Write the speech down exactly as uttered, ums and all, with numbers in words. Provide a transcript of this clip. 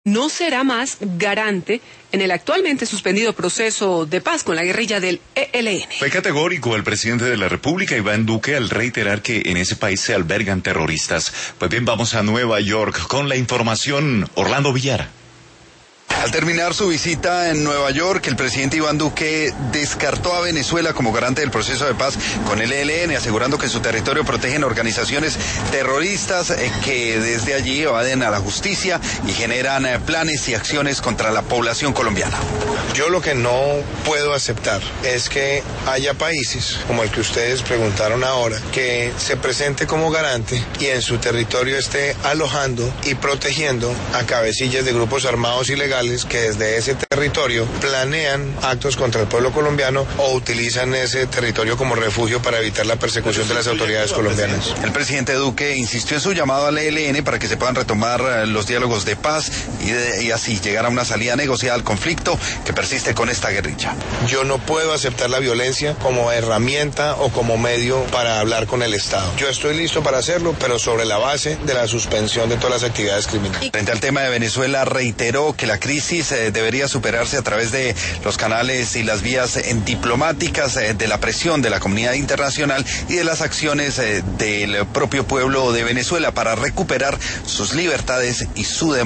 no será más garante en el actualmente suspendido proceso de paz con la guerrilla del E L N. Fue categórico el presidente de la República, Iván Duque, al reiterar que en ese país se albergan terroristas. Pues bien, vamos a Nueva York con la información. Orlando Villar. Al terminar su visita en Nueva York, el presidente Iván Duque descartó a Venezuela como garante del proceso de paz con el E L N, asegurando que en su territorio protegen organizaciones terroristas eh, que desde allí evaden a la justicia y generan eh, planes y acciones contra la población colombiana. Yo lo que no puedo aceptar es que haya países, como el que ustedes preguntaron ahora, que se presente como garante y en su territorio esté alojando y protegiendo a cabecillas de grupos armados ilegales que desde ese territorio planean actos contra el pueblo colombiano o utilizan ese territorio como refugio para evitar la persecución de las autoridades colombianas. El presidente Duque insistió en su llamado al E L N para que se puedan retomar los diálogos de paz y, de, y así llegar a una salida negociada al conflicto que persiste con esta guerrilla. Yo no puedo aceptar la violencia como herramienta o como medio para hablar con el Estado. Yo estoy listo para hacerlo, pero sobre la base de la suspensión de todas las actividades criminales. Frente al tema de Venezuela, reiteró que la crisis eh, debería superarse a través de los canales y las vías eh, diplomáticas, eh, de la presión de la comunidad internacional y de las acciones eh, del propio pueblo de Venezuela para recuperar sus libertades y su democracia.